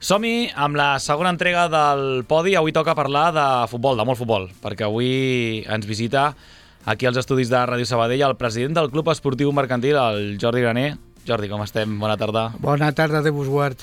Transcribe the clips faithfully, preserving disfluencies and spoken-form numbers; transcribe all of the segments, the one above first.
Som-hi amb la segona entrega del Podi. Avui toca parlar de futbol, de molt futbol, perquè avui ens visita aquí als estudis de Ràdio Sabadell el president del Club Esportiu Mercantil, el Jordi Graner. Jordi, com estem? Bona tarda. Bona tarda, Déu vos guard.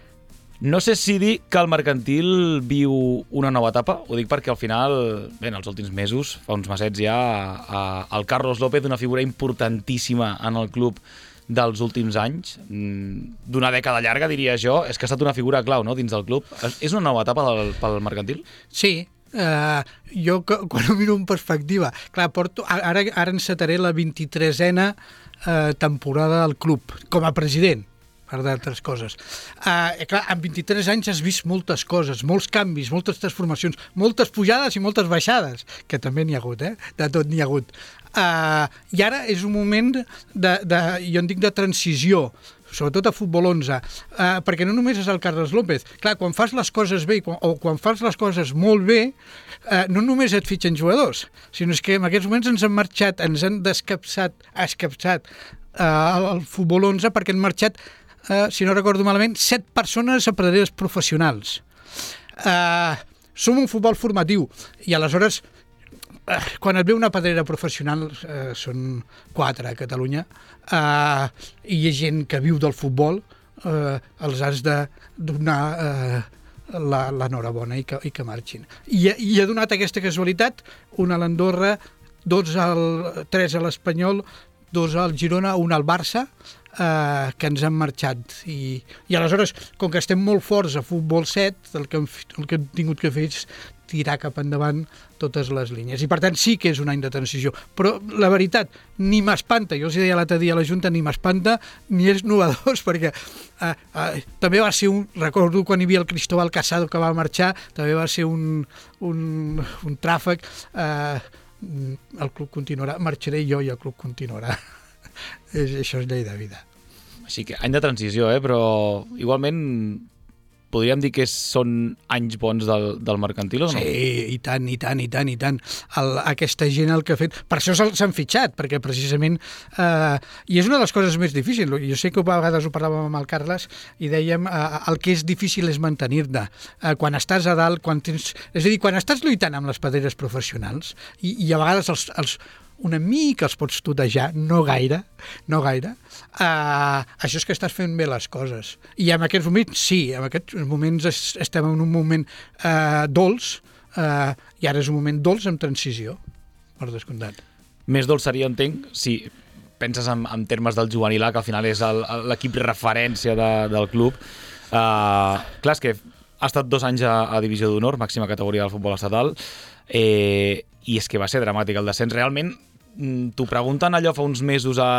No sé si dir que el Mercantil viu una nova etapa, ho dic perquè al final, bé, en els últims mesos, fa uns mesets ja, el Carlos López, una figura importantíssima en el club dels últims anys, d'una dècada llarga, diria jo, és que ha estat una figura clau, no?, dins del club. És una nova etapa del, pel Mercantil? Sí, uh, jo quan ho miro en perspectiva, clar, porto, ara, ara encetaré la vint-i-tresena uh, temporada del club, com a president, per d'altres coses. Uh, clar, en vint-i-tres anys has vist moltes coses, molts canvis, moltes transformacions, moltes pujades i moltes baixades, que també n'hi ha hagut, eh? De tot n'hi ha hagut. Uh, I ara és un moment de, de, jo en dic de transició, sobretot a Futbol onze, uh, perquè no només és el Carlos López. Clar, quan fas les coses bé quan, o quan fas les coses molt bé, uh, no només et fitxen jugadors, sinó és que en aquests moments ens han marxat, ens han descapçat, escapçat uh, el Futbol onze perquè han marxat, uh, si no recordo malament, set persones a pedreres professionals. Uh, som un futbol formatiu i aleshores quan et ve una pedrera professional, eh, són quatre a Catalunya, eh, i hi ha gent que viu del futbol, eh, els has de donar eh, l'enhorabona i, que, i que marxin. I, i ha donat aquesta casualitat, una a l'Andorra, dos al, tres a l'Espanyol, dos al Girona, un al Barça, eh, que ens han marxat. I, I aleshores, com que estem molt forts a Futbol set, el que hem, el que hem tingut que fer és tirar cap endavant totes les línies. I per tant sí que és un any de transició. Però la veritat, ni m'espanta, jo els deia l'altre dia a la Junta, ni m'espanta ni és novedós, perquè eh, eh, també va ser un... Recordo quan hi havia el Cristóbal Casado que va marxar, també va ser un, un, un tràfic. Eh, el club continuarà, marxaré jo i el club continuarà. Això és llei de vida. Així que any de transició, eh? Però igualment podríem dir que són anys bons del, del Mercantil o no? Sí, i tant, i tant, i tant, i tant. El, aquesta gent el que ha fet... Per això s'han fitxat, perquè precisament... Eh, I és una de les coses més difícils. Jo sé que a vegades ho parlàvem amb el Carles i dèiem eh, el que és difícil és mantenir-te. Eh, quan estàs a dalt, quan tens... És a dir, quan estàs lluitant amb les pedreres professionals i, i a vegades els... els una mica els pots tutejar, no gaire, no gaire, uh, això és que estàs fent bé les coses. I en aquests moments, sí, en aquests moments es, estem en un moment uh, dolç, uh, i ara és un moment dolç amb transició, per descomptat. Més dolç seria, entenc, si penses en, en termes del juvenil A, que al final és l'equip referència de, del club. Uh, clar, és que ha estat dos anys a, a Divisió d'Honor, màxima categoria del futbol estatal, eh, i és que va ser dramàtic el descens. Realment, t'ho pregunten allò fa uns mesos a,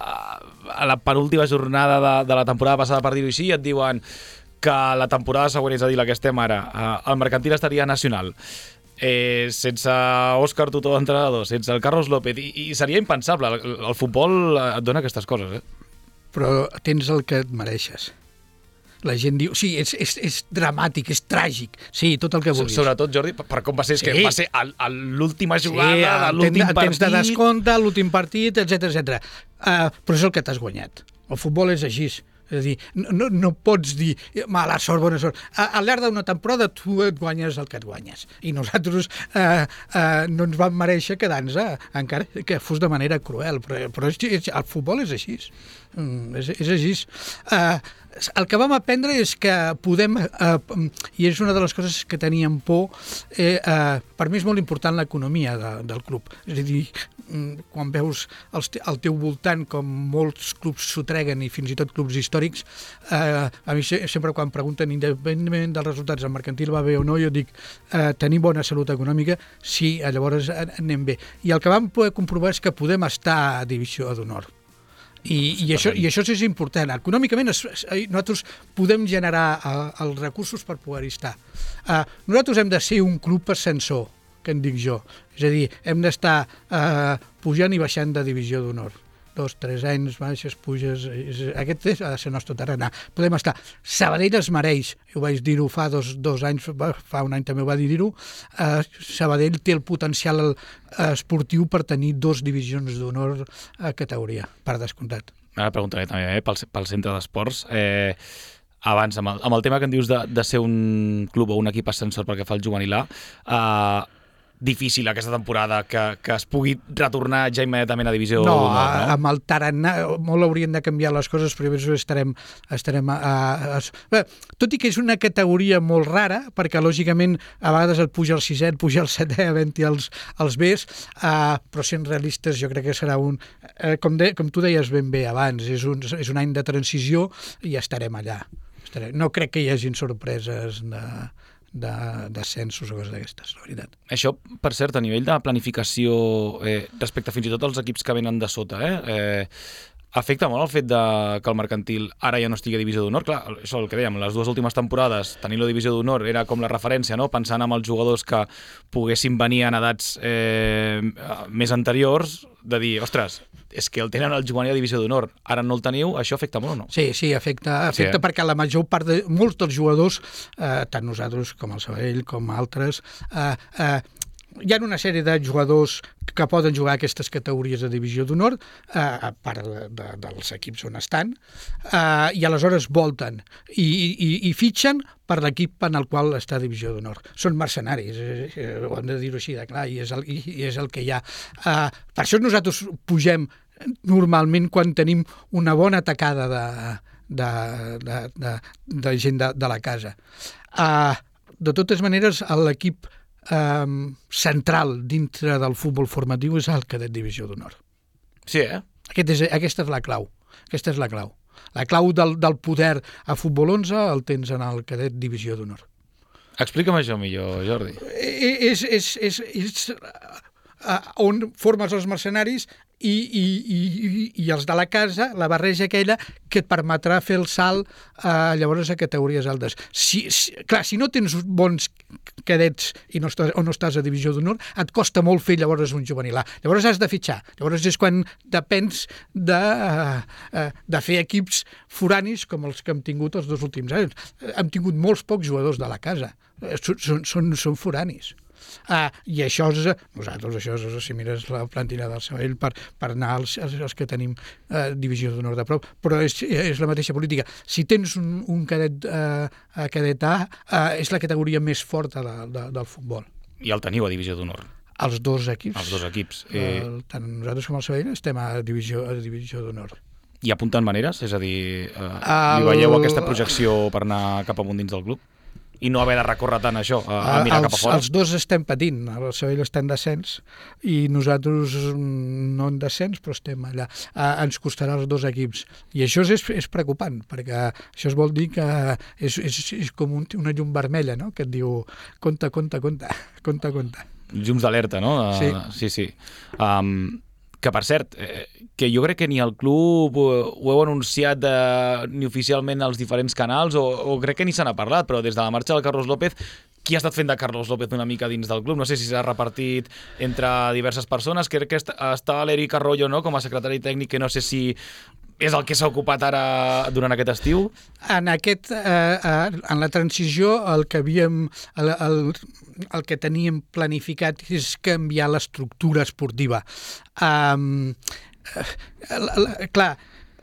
a la penúltima jornada de, de la temporada passada, per dir-ho així, i et diuen que la temporada següent, és a dir, la que estem ara, el Mercantil estaria nacional, eh, sense Òscar Tutó d'entrenador, sense el Carlos López, i, i seria impensable. El, el futbol et dona aquestes coses, eh? Però tens el que et mereixes. La gent diu, sí, és, és, és dramàtic, és tràgic, sí, tot el que vulguis. Sobretot, Jordi, per com va ser, és sí. que va ser l'última jugada sí, de l'últim partit. Temps de descompte, l'últim partit, etcètera, etcètera. Uh, però és el que t'has guanyat. El futbol és així. És a dir, no, no pots dir mala sort, bona sort. A, al llarg d'una temporada tu et guanyes el que et guanyes. I nosaltres eh, eh, no ens vam mereixer quedar-nos, eh, encara que fos de manera cruel. Però, però és, és, el futbol és així. Mm, és, és així. Eh, el que vam aprendre és que podem, eh, i és una de les coses que teníem por, eh, eh, per mi és molt important l'economia de, del club. És a dir, quan veus el, al teu voltant com molts clubs s'ho treguen, i fins i tot clubs històrics, eh, a mi sempre quan pregunten independentment dels resultats del Mercantil va bé o no, jo dic eh, tenir bona salut econòmica, sí, llavors anem bé. I el que vam poder comprovar és que podem estar a Divisió d'Honor. I, i, això, i això és important. Econòmicament es, es, nosaltres podem generar uh, els recursos per poder-hi estar. Uh, nosaltres hem de ser un club ascensor, que en dic jo. És a dir, hem d'estar uh, pujant i baixant de Divisió d'Honor. Dos, tres anys, baixes, puges... És, aquest és, ha de ser el nostre tarannà. Podem estar... Sabadell es mereix, ho vaig dir-ho fa dos, dos anys, fa un any també ho va dir-ho, uh, Sabadell té el potencial uh, esportiu per tenir dos divisions d'honor a categoria, per descomptat. Ara preguntaré també eh, pel, pel centre d'esports. Eh, abans, amb el, amb el tema que em dius de, de ser un club o un equip ascensor pel que fa al juvenil A, uh, difícil aquesta temporada que, que es pugui retornar ja immediatament a divisió no, d'honor, no? amb el tarannà molt haurien de canviar les coses, però estarem, estarem a, a, a... Bé, tot i que és una categoria molt rara, perquè lògicament a vegades et puja el sisè, et puja el setè, havent-hi els, els Bs, uh, però sent realistes jo crec que serà un... Uh, com, de, com tu deies ben bé abans, és un, és un any de transició i estarem allà. Estarem. No crec que hi hagin sorpreses de... d'ascensos o coses d'aquestes, la veritat. Això, per cert, a nivell de planificació eh, respecte fins i tot als equips que venen de sota, eh, eh, afecta molt el fet de que el mercantil ara ja no estigui a divisió d'honor. Clar, això el que dèiem, les dues últimes temporades tenir-lo a divisió d'honor era com la referència, no? Pensant en els jugadors que poguessin venir en edats eh, més anteriors, de dir, ostres, és que el tenen el juvenil a divisió d'honor, ara no el teniu, això afecta molt o no? Sí, sí, afecta, afecta sí, eh? perquè la major part de molts dels jugadors, eh, tant nosaltres com el Sabadell, com altres, eh, eh, hi ha una sèrie de jugadors que poden jugar aquestes categories de divisió d'honor, eh, a part de, de, dels equips on estan, eh, i aleshores volten i, i, i fitxen per l'equip en el qual està a divisió d'honor. Són mercenaris, eh, ho hem de dir-ho així de clar, i és el, i és el que hi ha. Eh, per això nosaltres pugem normalment quan tenim una bona tacada de, de, de, de, de gent de, de la casa. Eh, de totes maneres, l'equip Um, central dintre del futbol formatiu és el cadet divisió d'honor. Sí, eh? Aquest és, aquesta és la clau. Aquesta és la clau. La clau del, del poder a futbol onze el tens en el cadet divisió d'honor. Explica'm això millor, Jordi. És, és, és, és uh, on formes els mercenaris i, i, i, i els de la casa, la barreja aquella que et permetrà fer el salt uh, llavors a categories altes. Si, si, clar, si no tens bons cadets i no estàs, o no estàs a divisió d'honor, et costa molt fer llavors un juvenil A. Llavors has de fitxar. Llavors és quan depens de, uh, uh, de fer equips foranis com els que hem tingut els dos últims anys. Hem tingut molts pocs jugadors de la casa. Són, són, són foranis. Ah, i això és, nosaltres, això és, si mires la plantilla del Sabadell per, per anar als, als que tenim eh, divisió d'honor de prop, però és, és la mateixa política. Si tens un, un cadet, eh, cadet A, eh, és la categoria més forta de, de, del futbol. I el teniu a divisió d'honor? Els dos equips. Els dos equips. Eh... El, tant nosaltres com el Sabadell estem a divisió, a divisió d'honor. I apunten maneres? És a dir, eh, el... li veieu aquesta projecció per anar cap amunt dins del club? I no haver de recórrer tant a això, a, a mirar els, cap a fora? Els dos estem patint. El Sabadell està en descens i nosaltres no en descens, però estem allà. Uh, ens costarà els dos equips. I això és, és preocupant, perquè això es vol dir que és, és, és com un, una llum vermella, no?, que et diu compte, compte, compte, compte, compte. Llums d'alerta, no? Uh, sí. Sí, sí. Um, que, per cert, eh, que jo crec que ni el club ho, ho heu anunciat de, ni oficialment als diferents canals, o, o crec que ni se n'ha parlat, però des de la marxa del Carlos López, qui ha estat fent de Carlos López una mica dins del club? No sé si s'ha repartit entre diverses persones. Crec que està l'Eric Arroyo, no?, com a secretari tècnic, que no sé si és el que s'ha ocupat ara durant aquest estiu. En, aquest, eh, en la transició el que havíem... El, el, el que teníem planificat és canviar l'estructura esportiva. Um, clar,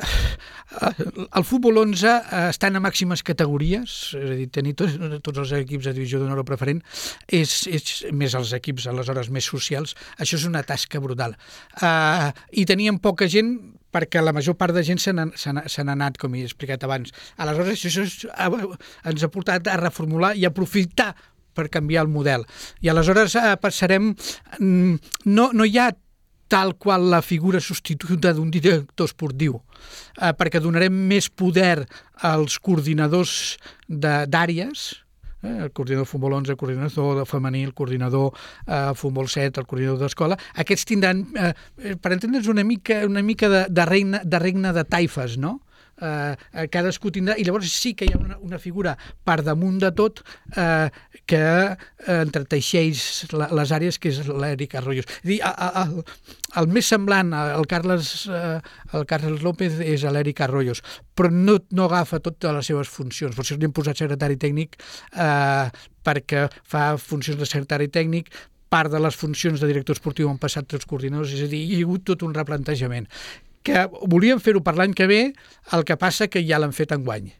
el futbol onze estan a màximes categories, és a dir, tenir tots, tots els equips de divisió d'honor preferent, és, és més els equips aleshores més socials, això és una tasca brutal. Uh, I teníem poca gent perquè la major part de gent se n'ha anat, com he explicat abans. Aleshores, això ens ha portat a reformular i aprofitar per canviar el model. I aleshores eh, passarem... No, no hi ha tal qual la figura substituta d'un director esportiu, eh, perquè donarem més poder als coordinadors d'àrees, eh, el coordinador de futbol onze, el coordinador de femení, el coordinador eh, futbol set, el coordinador d'escola. Aquests tindran, eh, per entendre'ns, una mica, una mica de, de, regne, de regne de taifes, no? Uh, cadascú tindrà, i llavors sí que hi ha una, una figura per damunt de tot uh, que uh, entreteixeix la, les àrees, que és l'Eric Arroyo. És dir, el, el més semblant al Carles, uh, el Carles López és l'Eric Arroyo, però no, no agafa totes les seves funcions. Per això li hem posat secretari tècnic, uh, perquè fa funcions de secretari tècnic, part de les funcions de director esportiu han passat tots els coordinadors, és a dir, hi ha hagut tot un replantejament. Que volíem fer-ho per l'any que ve, el que passa que ja l'han fet enguany.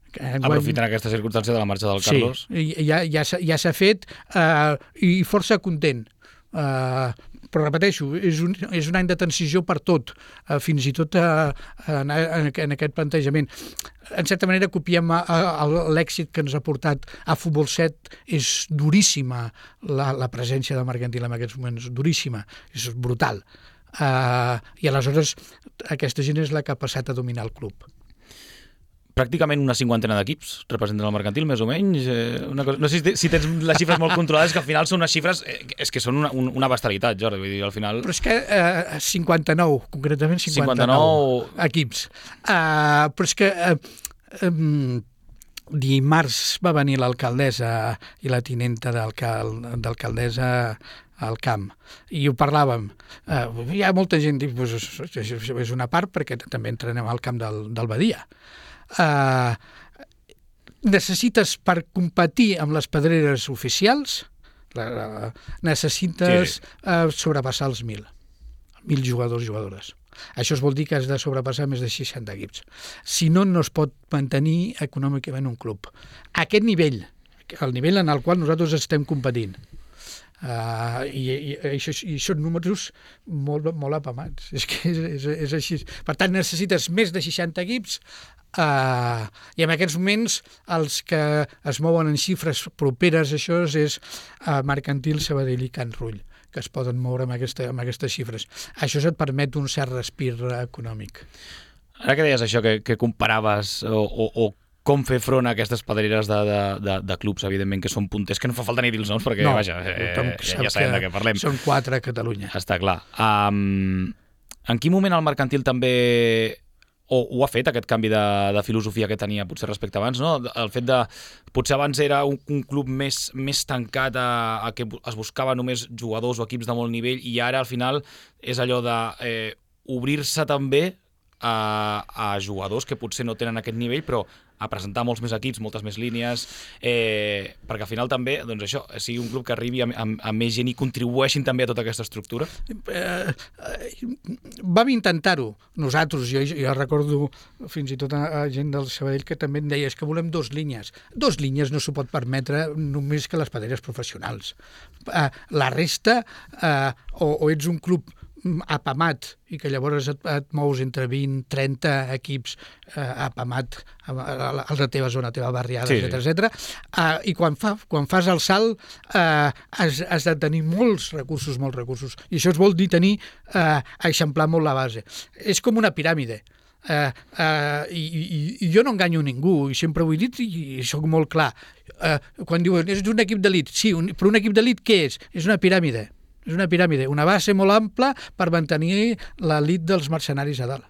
Aprofitant aquesta circumstància de la marxa del Carlos. Sí, ja, ja, ja s'ha fet eh, i força content. Eh, però repeteixo, és un, és un any de transició per tot, eh, fins i tot eh, en, en aquest plantejament. En certa manera copiem a, a, l'èxit que ens ha portat a Futbol set. És duríssima la, la presència del Mercantil en aquests moments, duríssima, és brutal. Eh, I aleshores aquesta gent és la que ha passat a dominar el club. Pràcticament una cinquantena d'equips representen el Mercantil, més o menys. Eh, una cosa, no sé si, si tens les xifres molt controlades, que al final són unes xifres... Eh, és que són una, una bestialitat, Jordi. Vull dir, al final... Però és que eh, cinquanta-nou, concretament cinquanta-nou, cinquanta-nou... equips. Uh, però és que... Uh, um, dimarts va venir l'alcaldessa i la tinenta d'alcaldessa al camp, i ho parlàvem. Uh, hi ha molta gent que diu, pues, és una part, perquè també entrenem al camp del, del Badia. Uh, necessites, per competir amb les pedreres oficials, la, la, necessites sí. uh, sobrepassar els mil mil jugadors i jugadores. Això es vol dir que has de sobrepassar més de seixanta equips. Si no, no es pot mantenir econòmicament un club. A aquest nivell, el nivell en el qual nosaltres estem competint. Uh, i, i, i, això, i són números molt, molt apamats, és que és, és, és així. Per tant, necessites més de seixanta equips, uh, i en aquests moments els que es mouen en xifres properes a això és uh, Mercantil, Sabadell i Can Rull, que es poden moure amb, aquesta, amb aquestes xifres. Això et permet un cert respir econòmic. Ara que deies això, que, que comparaves o, o, o com fer front a aquestes pedreres de, de, de, de clubs, evidentment, que són punters, que no fa falta ni dir els noms, perquè, no, vaja, eh, ja, ja sabem de què parlem. Són quatre a Catalunya. Està clar. Um, en quin moment el Mercantil també o ho ha fet, aquest canvi de, de filosofia que tenia potser respecte abans, no? El fet de... Potser abans era un, un club més, més tancat a, a que es buscava només jugadors o equips de molt nivell, i ara, al final, és allò de eh, obrir-se també a, a jugadors que potser no tenen aquest nivell, però a presentar molts més equips, moltes més línies, eh, perquè al final també, doncs això, sigui un club que arribi a, a, a més gent i contribueixin també a tota aquesta estructura? Eh, eh, vam intentar-ho, nosaltres, jo, jo recordo fins i tot a, a gent del Sabadell que també em deia, és que volem dos línies. Dos línies no s'ho pot permetre només que les pedreres professionals. Eh, la resta, eh, o, o ets un club apamat i que llavors et, et mous entre vint a trenta equips eh, apamat a, a, a la teva zona, a la teva barriada, sí, etcètera, etcètera. Uh, i quan, fa, quan fas el salt uh, has, has de tenir molts recursos, molts recursos. I això es vol dir tenir, uh, eixamplar molt la base. És com una piràmide. Uh, uh, i, i, i jo no enganyo ningú, i sempre ho he dit i, i soc molt clar. Uh, quan diuen, és un equip d'elit, sí, un, però un equip d'elit què és? És una piràmide. És una piràmide, una base molt ampla per mantenir l'elit dels mercenaris a dalt.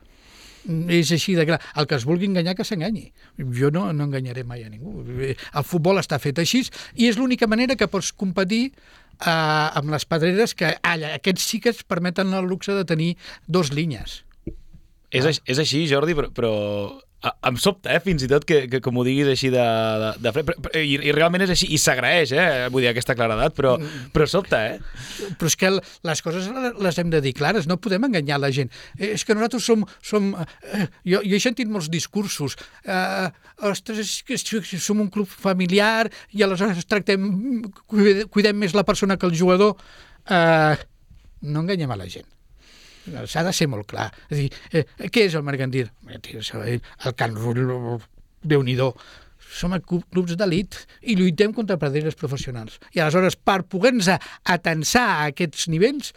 És així de clar. El que es vulgui enganyar, que s'enganyi. Jo no, no enganyaré mai a ningú. El futbol està fet així i és l'única manera que pots competir eh, amb les pedreres, que allà, aquests sí que es permeten el luxe de tenir dos línies. És, ah. és així, Jordi, però... però... Em sobta, eh, fins i tot, que, que com ho diguis així de, de, de fred, però, i, i realment és així, i s'agraeix, eh, vull dir, aquesta claredat, però, però sobta, eh? Però és que les coses les hem de dir clares, no podem enganyar la gent. Eh, és que nosaltres som... som eh, jo, jo he sentit molts discursos, eh, ostres, és que som un club familiar i aleshores tractem, cuidem més la persona que el jugador. Eh, no enganyem a la gent. S'ha de ser molt clar. És a dir, eh, què és el Mercantil? El Can Rull, Déu-n'hi-do. Som clubs d'elit i lluitem contra pedreres professionals. I aleshores, per poder-nos atensar a aquests nivells,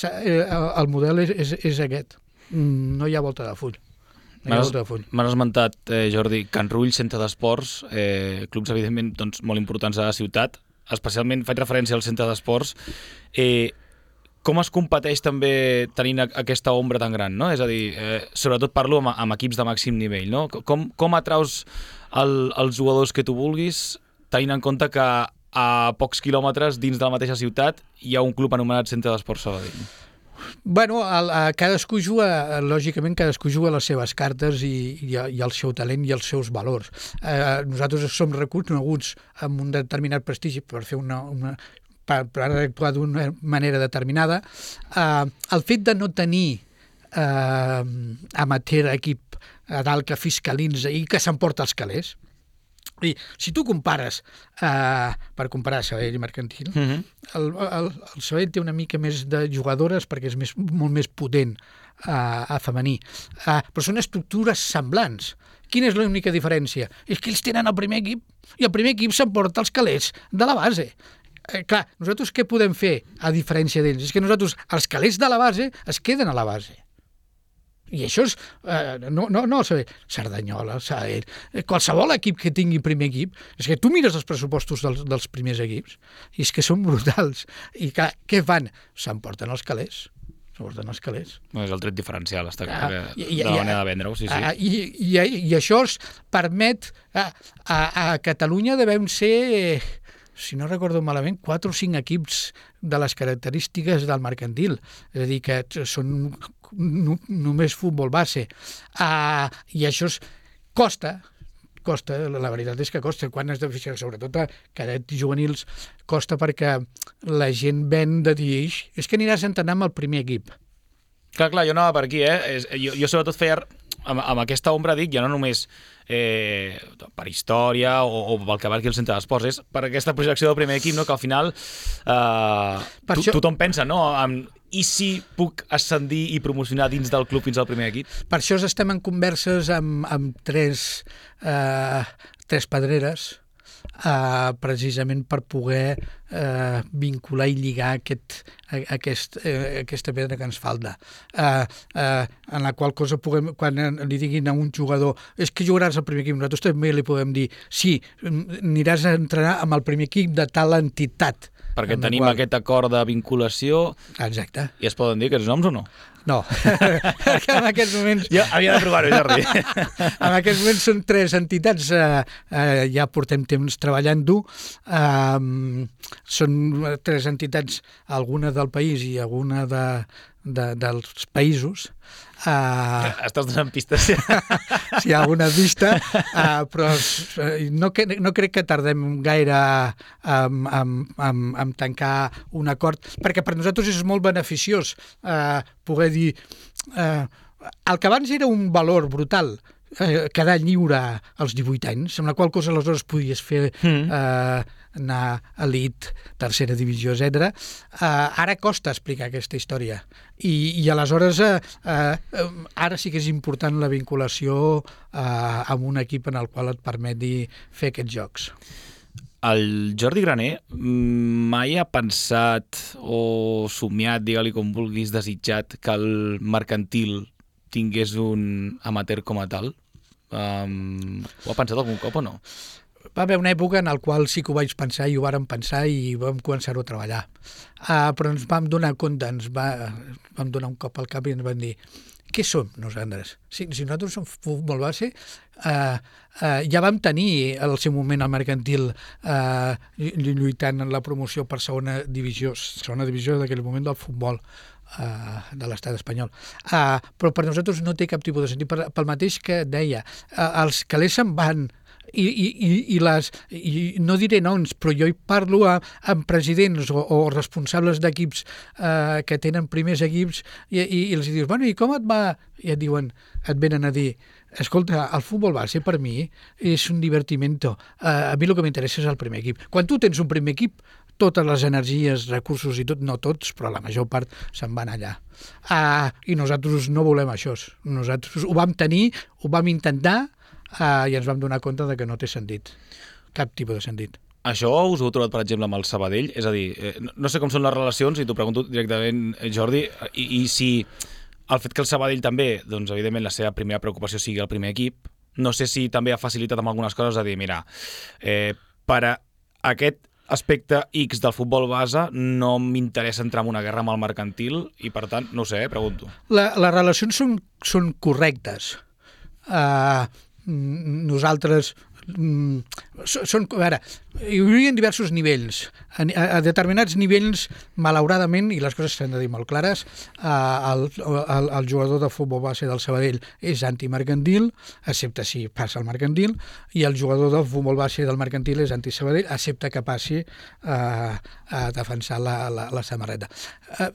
el model és, és, és aquest. No hi ha volta de full. No M'has esmentat, eh, Jordi, Can Rull, centre d'esports, eh, clubs, evidentment, doncs, molt importants a la ciutat. Especialment faig referència al centre d'esports. Eh, Com es competeix també tenint aquesta ombra tan gran, no? És a dir, eh, sobretot parlo amb, amb equips de màxim nivell, no? Com, com atraus el, els jugadors que tu vulguis, tenint en compte que a pocs quilòmetres dins de la mateixa ciutat hi ha un club anomenat Centre d'Esports Sabadell? Bueno, el, el, cadascú juga, lògicament cadascú juga les seves cartes i, i, i el seu talent i els seus valors. Eh, nosaltres som reconeguts amb un determinat prestigi per fer una... una per, per actuar d'una manera determinada. Eh, el fet de no tenir eh, amateur equip a dalt que fiscalitza i que s'emporta els calés, I si tu compares, eh, per comparar Sabadell i Mercantil, Mhm. el, el, el Sabadell té una mica més de jugadores perquè és més, molt més potent a, a femení, uh, però són estructures semblants. Quina és l'única diferència? És que ells tenen el primer equip i el primer equip s'emporta els calés de la base. Eh, clar, nosaltres què podem fer a diferència d'ells? És que nosaltres, els calés de la base, es queden a la base. I això és... Eh, no, no, no, Cerdanyola, Sabadell, qualsevol equip que tingui primer equip, és que tu mires els pressupostos dels, dels primers equips i és que són brutals. I clar, què fan? S'emporten els calés. S'emporten els calés. No, és el tret diferencial, està clar, Ah, de i- i- la manera de vendre-ho, sí, sí. Ah, i, i, I això es permet... A, a, a Catalunya devem ser, si no recordo malament, quatre o cinc equips de les característiques del mercantil. És a dir, que són no, només futbol base. Uh, I això es, costa, costa, la veritat és que costa. Quan has de fixar, sobretot a cadets juvenils, costa perquè la gent ven de dir és que aniràs a entrenar amb el primer equip. Clar, clar, jo anava per aquí, eh? És, jo, jo sobretot feia... Amb, amb aquesta ombra dic, ja no només eh, per història o, o pel que valgui el centre d'esports, és per aquesta projecció del primer equip, no? Que al final eh, to, això... tothom pensa, no? En, i si puc ascendir i promocionar dins del club fins al primer equip? Per això estem en converses amb, amb tres, eh, tres pedreres, Uh, precisament per poder uh, vincular i lligar aquest, aquest, uh, aquesta pedra que ens falta. Uh, uh, en la qual cosa puguem, quan li diguin a un jugador és que jugaràs al primer equip, nosaltres també li podem dir sí, aniràs a entrenar amb el primer equip de tal entitat. Perquè tenim qual... aquest acord de vinculació. Exacte. I es poden dir aquests noms o no? No, perquè en aquests moments... Jo havia de provar-ho, Jordi. En aquests moments són tres entitats, eh, eh, ja portem temps treballant-ho, eh, són tres entitats, alguna del país i alguna de, de, dels països. Uh, Estàs donant pistes. Sí, alguna vista, uh, però no, no crec que tardem gaire en, en, en, en tancar un acord, perquè per nosaltres és molt beneficiós uh, poder dir uh, el que abans era un valor brutal, eh, quedar lliure als divuit anys, amb la qual cosa aleshores podies fer mm. eh, anar a elit, tercera divisió, etcètera. Eh, ara costa explicar aquesta història. I, i aleshores eh, eh, ara sí que és important la vinculació eh, amb un equip en el qual et permeti fer aquests jocs. El Jordi Graner mai ha pensat o somiat, digue-li com vulguis, desitjat que el mercantil tingués un amateur com a tal? Um, ho ha pensat algun cop o no? Va haver una època en la qual sí que ho vaig pensar i ho vàrem pensar i vam començar-ho a treballar. Uh, però ens vam donar compte, ens va, vam donar un cop al cap i ens vam dir què som nosaltres? Si, si nosaltres som futbol base, uh, uh, ja vam tenir al seu moment el mercantil uh, lluitant en la promoció per segona divisió, segona divisió d'aquell moment del futbol uh, de l'estat espanyol. Uh, però per nosaltres no té cap tipus de sentit, per, pel mateix que deia, uh, els calés se'n van. I, i, i, les, i no diré noms, però jo hi parlo a, amb presidents o, o responsables d'equips eh, que tenen primers equips i, i, i els dius, bueno, i com et va? I et diuen, et venen a dir, escolta, el futbol base per mi és un divertimento. Eh, a mi el que m'interessa és el primer equip. Quan tu tens un primer equip, totes les energies, recursos i tot, no tots, però la major part se'n van allà. Uh, I nosaltres no volem això. Nosaltres ho vam tenir, ho vam intentar, Uh, i ens vam donar compte de que no té sentit, cap tipus de sentit. Això us ho heu trobat, per exemple, amb el Sabadell? És a dir, eh, no sé com són les relacions, i t'ho pregunto directament, Jordi, i, i si el fet que el Sabadell també, doncs, evidentment, la seva primera preocupació sigui el primer equip, no sé si també ha facilitat amb algunes coses a dir, mira, eh, per a aquest aspecte X del futbol base no m'interessa entrar en una guerra amb el mercantil i, per tant, no ho sé, eh, pregunto. La, les relacions són, són correctes. Uh, nosaltres mm, són, a veure, hi hauria diversos nivells. A, a, a determinats nivells, malauradament, i les coses s'han de dir molt clares, uh, el, el, el jugador de futbol base del Sabadell és antimercantil, excepte si passa al mercantil, i el jugador del futbol base del mercantil és anti-Sabadell, excepte que passi uh, a defensar la, la, la samarreta. Uh,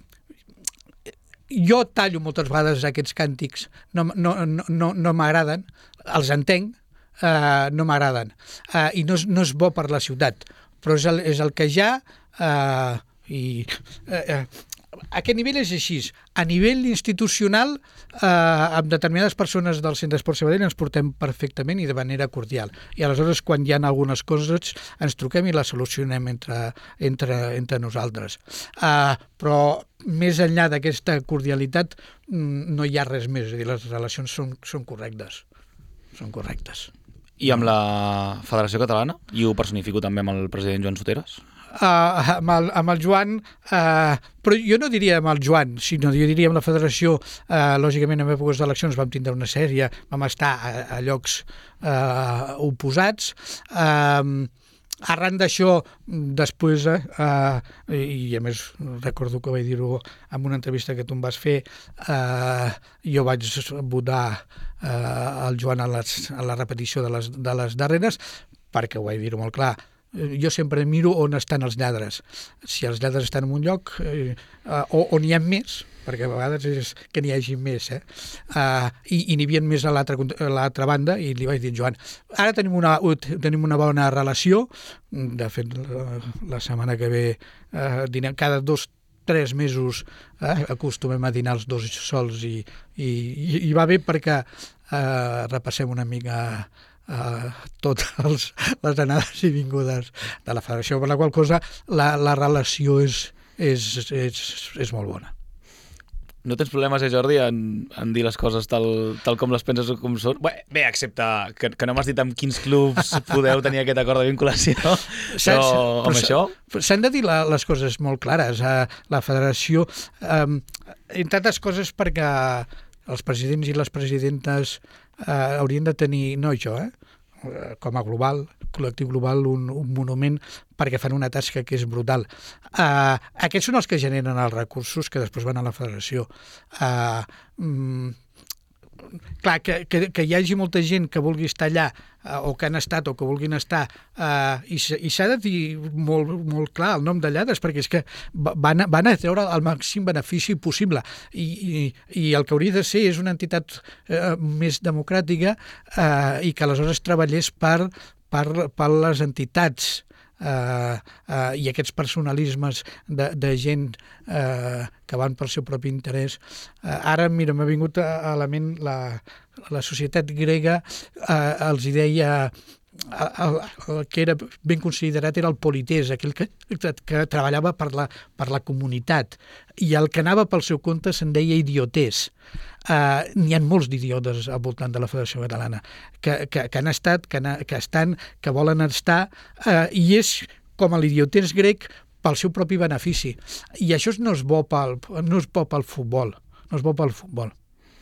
jo tallo moltes vegades aquests càntics, no, no, no, no m'agraden, els entenc, uh, no m'agraden. Uh, I no és, no és bo per la ciutat, però és el, és el que hi ha uh, i... Uh, uh, aquest nivell és així. A nivell institucional, eh, amb determinades persones del Centre d'Esport Sabadell ens portem perfectament i de manera cordial. I aleshores, quan hi ha algunes coses, ens truquem i les solucionem entre, entre, entre nosaltres. Eh, però més enllà d'aquesta cordialitat no hi ha res més. És a dir, les relacions són, són correctes. Són correctes. I amb la Federació Catalana? I ho personifico també amb el president Joan Soteres? Uh, amb, el, amb el Joan, uh, però jo no diria amb el Joan, sinó jo diria amb la federació. Uh, lògicament, en èpoques d'eleccions vam tindre una sèrie, vam estar a, a llocs uh, oposats. Uh, arran d'això, després, uh, i a més recordo que vaig dir-ho en una entrevista que tu em vas fer, uh, jo vaig votar uh, el Joan a, les, a la repetició de les, de les darreres, perquè ho vaig dir-ho molt clar. Jo sempre miro on estan els lladres. Si els lladres estan en un lloc, eh, o on hi ha més, perquè a vegades és que n'hi hagi més, eh? Uh, i, i n'hi havia més a l'altra banda, i li vaig dir, Joan, ara tenim una, tenim una bona relació, de fet, la, la setmana que ve, uh, dinem, cada dos tres mesos eh, acostumem a dinar els dos sols, i, i, i va bé perquè uh, repassem una mica Uh, totes els, les anades i vingudes de la federació, per la qual cosa la, la relació és, és, és, és molt bona. No tens problemes, eh, Jordi, en, en dir les coses tal, tal com les penses o com són? Bé, bé excepte que, que no m'has dit amb quins clubs podeu tenir aquest acord de vinculació, però amb però això... S'han de dir la, les coses molt clares. Uh, la federació, um, entre altres coses perquè els presidents i les presidentes Uh, haurien de tenir, no jo, eh, com a global, col·lectiu global, un, un monument perquè fan una tasca que és brutal. Uh, aquests són els que generen els recursos que després van a la federació. Uh, mm, clar, que, que, que hi hagi molta gent que vulgui estar allà, uh, o que han estat o que vulguin estar, uh, i, i s'ha de dir molt, molt clar el nom de lladres, perquè és que van a, van a treure el màxim benefici possible, i, i, i el que hauria de ser és una entitat uh, més democràtica, uh, i que aleshores treballés per, per, per les entitats. Uh, uh, i aquests personalismes de, de gent uh, que van pel seu propi interès. Uh, ara, mira, m'ha vingut a, a la ment la, la societat grega, uh, els deia el, el que era ben considerat era el polités, aquell que, que treballava per la, per la comunitat, i el que anava pel seu compte se'n deia idiotés. Uh, n'hi ha molts d'idiotes al voltant de la Federació Catalana que, que, que han estat, que, han, que estan, que volen estar, uh, i és com l'idiotés grec pel seu propi benefici. I això no és bo pel, no és bo pel futbol. No és bo pel futbol.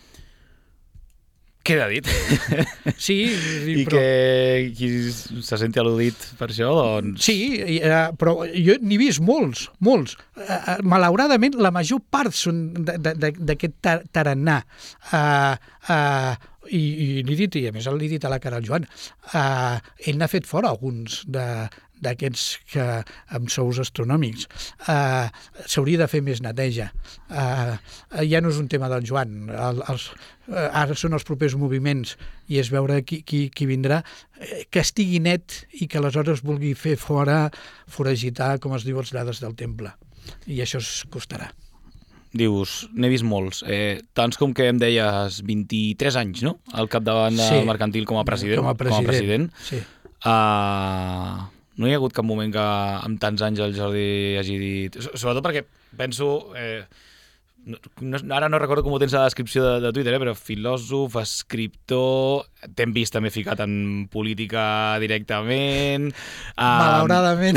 Queda dit. Sí, I però... que qui se senti al·ludit per això, doncs... Sí, però jo n'he vist molts, molts. Malauradament, la major part són d'aquest tarannà. Uh, uh, i, i l'he dit, i a més l'he dit a la cara al Joan, uh, ell n'ha fet fora alguns de d'aquests que amb sous astronòmics. Uh, s'hauria de fer més neteja. Uh, ja no és un tema del Joan. El, els, uh, ara són els propers moviments i és veure qui, qui, qui vindrà, que estigui net i que aleshores vulgui fer fora, foragitar, com es diu, els lladres del temple. I això es costarà. Dius, n'he vist molts. Eh, tants com que em deies vint-i-tres anys, no? Al capdavant del sí, mercantil com a president. Com a president, com a president. Sí. Uh, no hi ha hagut cap moment que amb tants anys el Jordi hagi dit... Sobretot perquè penso... Eh, no, ara no recordo com ho tens a la descripció de, de Twitter, eh, però filòsof, escriptor... T'hem vist també ficat en política directament... Malauradament.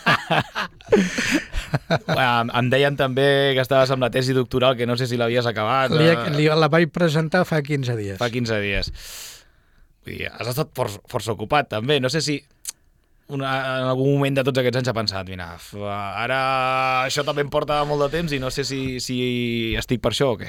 Um, em deien també que estaves amb la tesi doctoral, que no sé si l'havies acabat. Li, li, la vaig presentar fa quinze dies. Fa quinze dies. Vull dir, has estat for, força ocupat, també. No sé si una, en algun moment de tots aquests anys ha pensat, mira, ara això també em porta molt de temps i no sé si, si estic per això o què.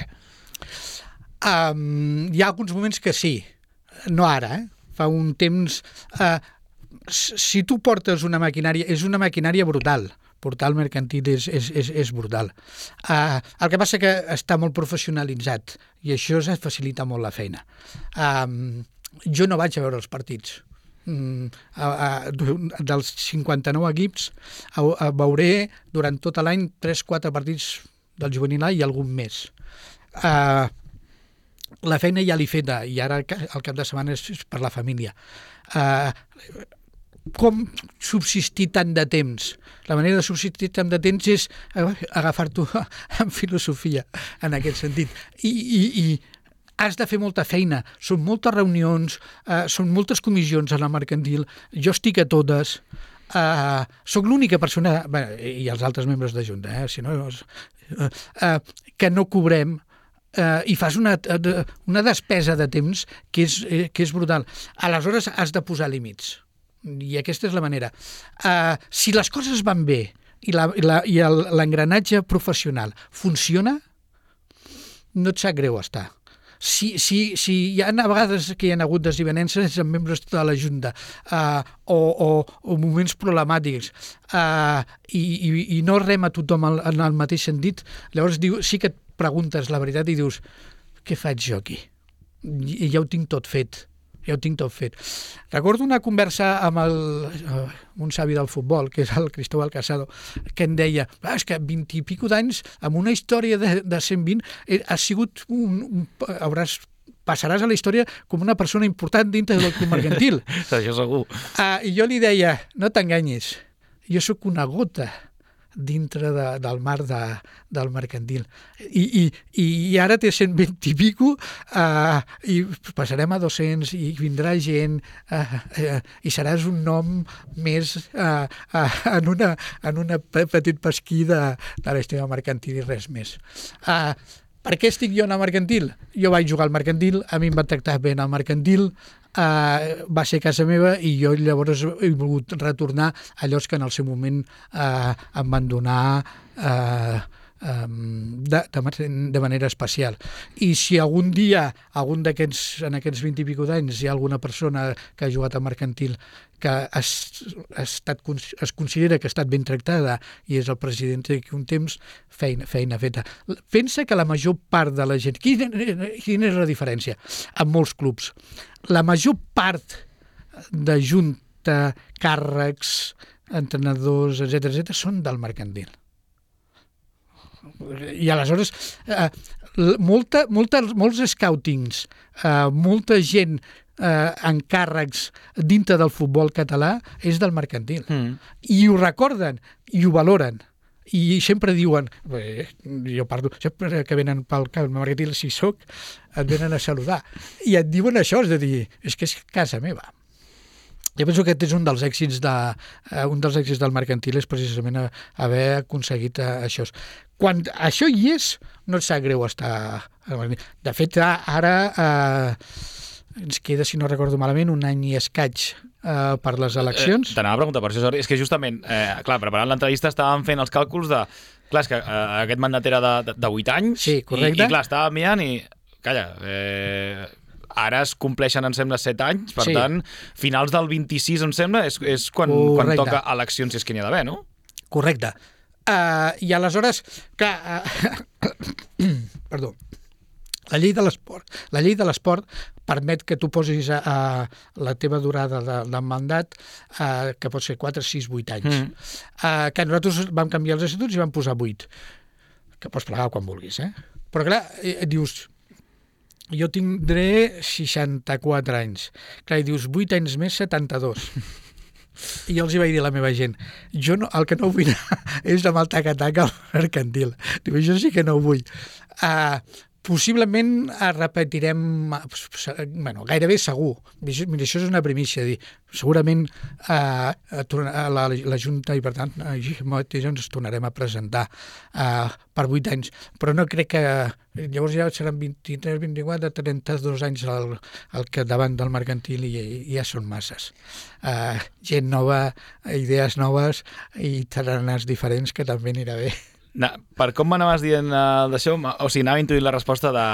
Um, hi ha alguns moments que sí. No ara, eh? Fa un temps... Uh, si tu portes una maquinària... És una maquinària brutal. Portal mercantil és, és, és, és brutal. Uh, el que passa que està molt professionalitzat i això es facilita molt la feina. Um, jo no vaig a veure els partits. Mm, a, a, dels cinquanta-nou equips a, a veuré durant tot l'any tres quatre partits del juvenil A i algun més. Uh, la feina ja l'he feta i ara el cap de setmana és per la família. Uh, com subsistir tant de temps? La manera de subsistir tant de temps és agafar-t'ho en filosofia, en aquest sentit. I, i, i has de fer molta feina, són moltes reunions, eh, són moltes comissions a la mercantil, jo estic a totes, eh, soc l'única persona, bé, i els altres membres de Junta, eh, si no, eh, eh, que no cobrem, eh, i fas una, una despesa de temps que és, eh, que és brutal. Aleshores has de posar límits, i aquesta és la manera. Eh, si les coses van bé i la, i la, i l'engranatge professional funciona, no et sap greu estar. Si, si, si hi ha a vegades que hi ha hagut desavinences amb membres de la Junta uh, o, o, o moments problemàtics uh, i, i, i no rema tothom en, en el mateix sentit, llavors diu, sí que et preguntes la veritat i dius, què faig jo aquí? I ja ho tinc tot fet. Ja ho tinc tot fet. Recordo una conversa amb el, uh, un savi del futbol, que és el Cristóbal Casado, que em deia, ah, és que vint i pico d'anys, amb una història de, de cent vint, eh, has sigut un, un, hauràs, passaràs a la història com una persona important dintre del club mercantil. Això segur. Uh, I jo li deia, no t'enganyis, jo sóc una gota dintre de, del mar de, del mercantil. I, i, i ara té cent vint i pico uh, i passarem a dos-cents i vindrà gent uh, uh, i seràs un nom més uh, uh, en una, en una petit pesquí de, de la història mercantil i res més. Uh, per què estic jo en el mercantil? Jo vaig jugar al mercantil, a mi em va tractar bé en el mercantil, Uh, va ser casa meva i jo llavors he volgut retornar a llocs que en el seu moment uh, em van donar uh, um, de, de, de manera especial. I si algun dia, algun d'aquests, en aquests vint i pico d'anys, hi ha alguna persona que ha jugat a mercantil que has, ha estat, es considera que ha estat ben tractada i és el president d'aquí un temps, feina, feina feta. Pensa que la major part de la gent... Quina, quina és la diferència? En molts clubs. La major part de junta, càrrecs, entrenadors, etcètera, etcètera, són del mercantil. I aleshores, eh, molta, molta, molts scoutings, eh, molta gent eh, encàrrecs dintre del futbol català és del mercantil. Mm. I ho recorden, i ho valoren. I sempre diuen, bé, jo parlo, sempre que venen pel camp mercantil, si soc, et venen a saludar. I et diuen això, és a dir, és que és casa meva. Jo penso que aquest és un dels èxits de, uh, un dels èxits del mercantil és precisament a, haver aconseguit uh, això. Quan això hi és, no et sap greu estar... De fet, ara uh, ens queda, si no recordo malament, un any i escaig uh, per les eleccions. Eh, T'anava a preguntar per això, és que justament, eh, clar, preparant l'entrevista estàvem fent els càlculs de... Clar, és que eh, aquest mandat era de, de, de vuit anys. Sí, correcte. I, i clar, estava mirant i... Calla, eh... ara es compleixen, em sembla, set anys, per sí. tant, finals del vint-i-sis, em sembla, és, és quan, quan toca eleccions, si és que n'hi ha d'haver, no? Correcte. Uh, I aleshores, clar, uh, perdó, la llei de l'esport, la llei de l'esport permet que tu posis a, a la teva durada de, del mandat, uh, que pot ser quatre, sis, vuit anys. Mm. Uh, que nosaltres vam canviar els estatuts i vam posar vuit, que pots plegar quan vulguis, eh? Però clar, eh, dius... Jo tindré seixanta-quatre anys. Clar, i dius, vuit anys més, setanta-dos. I jo els hi vaig dir a la meva gent, jo no, el que no vull és amb el taca-taca al mercantil. Diu, jo sí que no ho vull. Uh, possiblement repetirem, bueno, gairebé segur. Mira, això és una primícia, dir, segurament uh, la, la Junta i per tant mateix ens tornarem a presentar uh, per vuit anys, però no crec que llavors ja seran vint-i-tres, vint-i-quatre, trenta-dos anys al, al capdavant del mercantil i, i ja són masses. Uh, gent nova, idees noves i taranars diferents que també anirà bé. Na, per com m'anaves dient uh, d'això, o sigui, anava intuint la resposta de...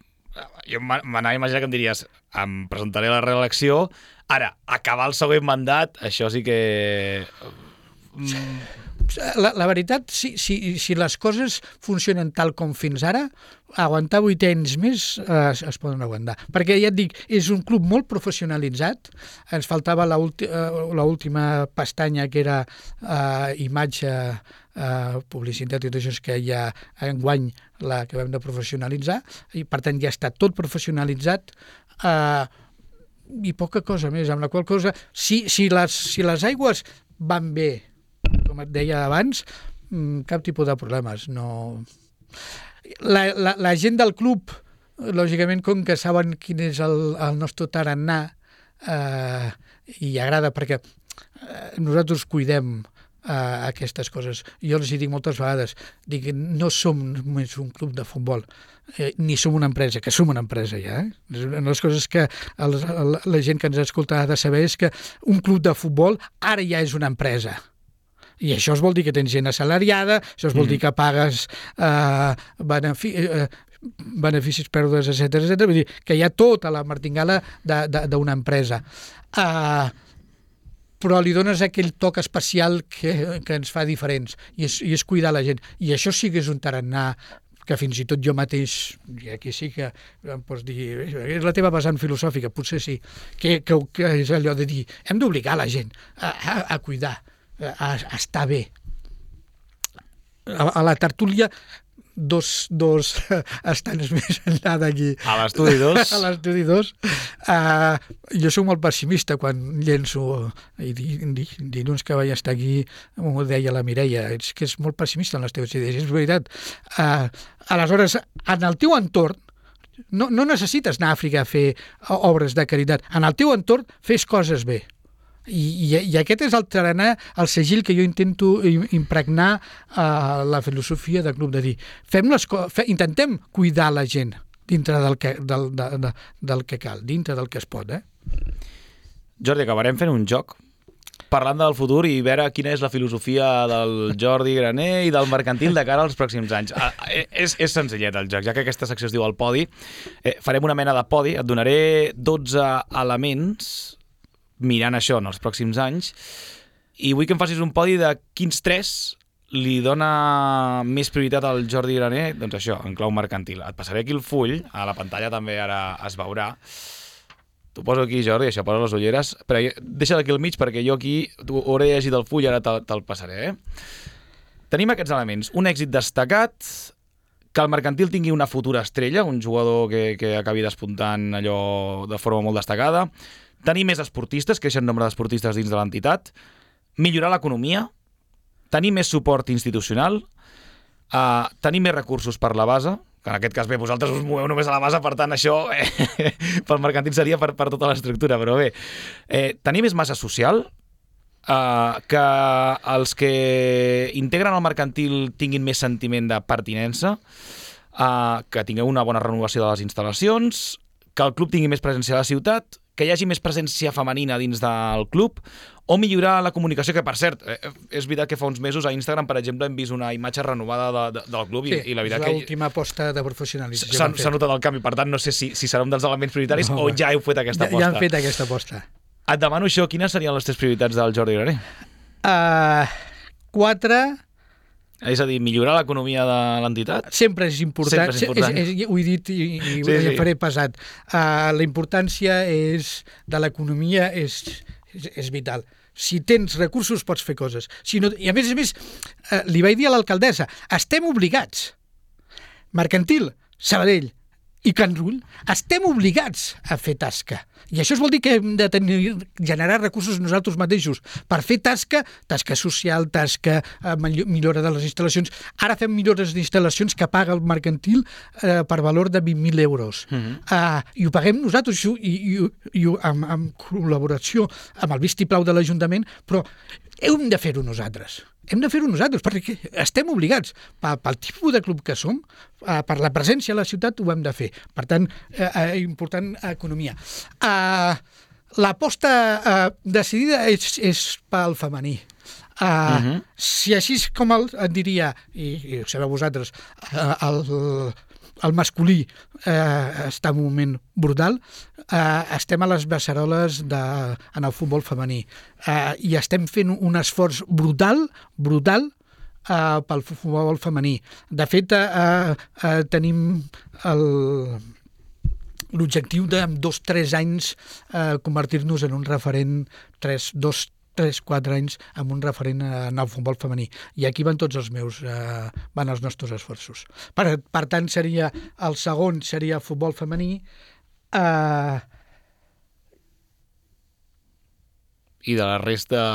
Jo m'anava a imaginar que em diries em presentaré la reelecció, ara, acabar el següent mandat, això sí que... Mm, La, la veritat, si, si, si les coses funcionen tal com fins ara, aguantar vuit anys més eh, es, es poden aguantar. Perquè ja et dic, és un club molt professionalitzat, ens faltava l'última pestanya que era eh, imatge, eh, publicitat i tot això que ja enguany la que vam de professionalitzar, i per tant ja està tot professionalitzat, eh, i poca cosa més, amb la qual cosa, si, si, les, si les aigües van bé, com et deia abans, cap tipus de problemes. No... La, la, la gent del club, lògicament, com que saben quin és el, el nostre tarannà, eh, i agrada perquè eh, nosaltres cuidem eh, aquestes coses. Jo els hi dic moltes vegades, dic, no som només un club de futbol, eh, ni som una empresa, que som una empresa ja. Eh? Una de les coses que el, el, la gent que ens escolta ha de saber és que un club de futbol ara ja és una empresa. I això es vol dir que tens gent assalariada, això es vol mm. dir que pagues eh, benefi eh, beneficis, pèrdues, etcètera, etcètera. Vull dir que hi ha tota la martingala d'una empresa. Eh, però li dones aquell toc especial que, que ens fa diferents, i és, i és cuidar la gent. I això sí que és un tarannà que fins i tot jo mateix, i aquí sí que em pots dir, és la teva vessant filosòfica, potser sí, que, que, que és allò de dir, hem d'obligar la gent a, a, a cuidar, a, a estar bé. A, a la tertúlia, dos, dos estants més enllà d'aquí. A l'estudi dos? A l'estudi dos. Uh, jo soc molt pessimista quan llenço, i dilluns que vaig estar aquí m'ho deia la Mireia, és que és molt pessimista en les teves idees, és veritat. Uh, aleshores, en el teu entorn, no, no necessites anar a Àfrica a fer obres de caritat, en el teu entorn fes coses bé. I, i, i aquest és el tarannà, el segill que jo intento impregnar a uh, la filosofia del club, de dir, fem les fe, intentem cuidar la gent dintre del que, del, de, de, del que cal, dintre del que es pot. Eh? Jordi, acabarem fent un joc parlant del futur i veure quina és la filosofia del Jordi Graner i del mercantil de cara als pròxims anys. Ah, és, és senzillet el joc, ja que aquesta secció es diu el podi. Eh, farem una mena de podi, et donaré dotze elements mirant això en els pròxims anys, i vull que em facis un podi de quins tres li dona més prioritat al Jordi Graner, doncs això, en clau mercantil. Et passaré aquí el full, a la pantalla també ara es veurà. T'ho poso aquí, Jordi, això, posa les ulleres. Però deixa aquí al mig, perquè jo aquí hauré llegit el full i ara te'l te passaré. Eh? Tenim aquests elements. Un èxit destacat, que el mercantil tingui una futura estrella, un jugador que, que acabi despuntant allò de forma molt destacada, tenir més esportistes, creixer el nombre d'esportistes dins de l'entitat, millorar l'economia, tenir més suport institucional, uh, tenir més recursos per la base, que en aquest cas bé, vosaltres us moveu només a la base, per tant això eh, pel mercantil seria per, per tota l'estructura, però bé, eh, tenir més massa social, uh, que els que integren el mercantil tinguin més sentiment de pertinença, uh, que tingueu una bona renovació de les instal·lacions, que el club tingui més presència a la ciutat, que hi hagi més presència femenina dins del club, o millorar la comunicació, que per cert, eh, és veritat que fa uns mesos a Instagram, per exemple, hem vist una imatge renovada de, de, del club, sí, i, i la veritat que... Sí, és l'última aposta de professionalització. S'ha notat el canvi, per tant, no sé si, si serà un dels elements prioritaris no, o ja heu fet aquesta ja, aposta. Ja hem fet aquesta aposta. Et demano això, quines serien les tres prioritats del Jordi Graner? Uh, quatre... És a dir, millorar l'economia de l'entitat? Sempre és important, Sempre és important. És, és, ho he dit i, i sí, ho sí. faré pesat. Uh, la importància és, de l'economia és, és, és vital. Si tens recursos pots fer coses. Si no, i a més a més, uh, li vaig dir a l'alcaldessa, estem obligats. Mercantil, Sabadell i Can Rull, estem obligats a fer tasca. I això vol dir que hem de tenir, generar recursos nosaltres mateixos per fer tasca, tasca social, tasca, eh, millora de les instal·lacions. Ara fem millores d'instal·lacions que paga el mercantil eh, per valor de vint mil euros. Uh-huh. uh, I ho paguem nosaltres i, i, i, i amb, amb col·laboració amb el vistiplau de l'Ajuntament, però hem de fer-ho nosaltres. Hem de fer-ho nosaltres, perquè estem obligats. Pel tipus de club que som, per la presència a la ciutat, ho hem de fer. Per tant, eh, important economia. Eh, L'aposta eh, decidida és, és pel femení. Uh, uh-huh. Si així com el, et diria, i, i ho sabeu vosaltres, uh, el, el masculí eh, està en un moment brutal, eh, estem a les beceroles de, en el futbol femení eh, i estem fent un esforç brutal, brutal, eh, pel futbol femení. De fet, eh, eh, tenim el l'objectiu de, en dos o tres anys, eh, convertir-nos en un referent, tres, dos, tres, quatre anys, en un referent en el futbol femení. I aquí van tots els meus, eh, van els nostres esforços. Per, per tant, seria el segon seria el futbol femení. Eh... I de la resta...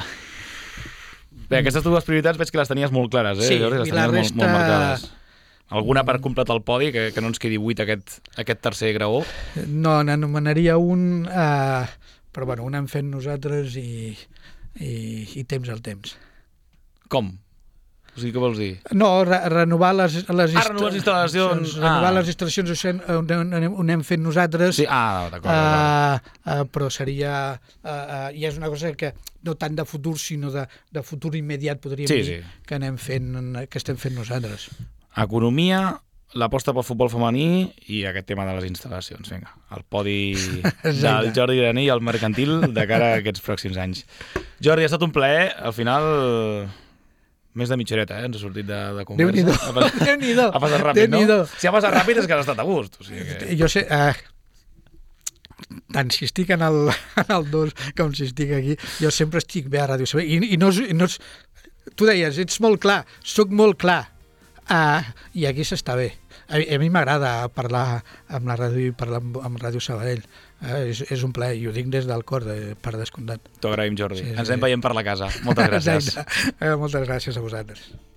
Bé, aquestes dues prioritats veig que les tenies molt clares, eh, sí, Jordi? Les i la tenies resta... molt, molt marcades. Alguna per completar el podi, que, que no ens quedi buit aquest, aquest tercer graó? No, n'anomenaria un, eh, però bueno, un hem fet nosaltres i, i, i temps al temps. Com? O sigui, què vols dir? No, re renovar les, les, ah, renovar les instal·lacions. Renovar ah. les instal·lacions on, on, on hem fet nosaltres. Sí, ah, d'acord. Uh, uh, però seria... Uh, uh, I és una cosa que no tant de futur, sinó de, de futur immediat, podríem sí, dir, sí. que anem fent, que estem fent nosaltres. Economia, l'aposta pel futbol femení i aquest tema de les instal·lacions. Vinga, el podi del Jordi Graner i el mercantil de cara a aquests pròxims anys. Jordi, ha estat un plaer. Al final, més de mitja horeta, eh? Ens ha sortit de, de conversa. Déu-n'hi-do. Ha passat, Déu-n'hi-do. ha passat ràpid, no? Si ha passat ràpid és que has estat a gust. O sigui que... Jo sé... Uh... tant si estic en el, en el dos com si estic aquí, jo sempre estic bé a Ràdio Sabadell. I, i no, és, no és... Tu deies, ets molt clar, sóc molt clar. Uh, I aquí s'està bé. A, a mi m'agrada parlar amb la ràdio i parlar amb, amb Ràdio Sabadell. Uh, és, és un plaer, i ho dic des del cor, de, per descomptat. T'ho agraïm, Jordi. Sí, sí. Ens anem veient per la casa. Moltes gràcies. Uh, moltes gràcies a vosaltres.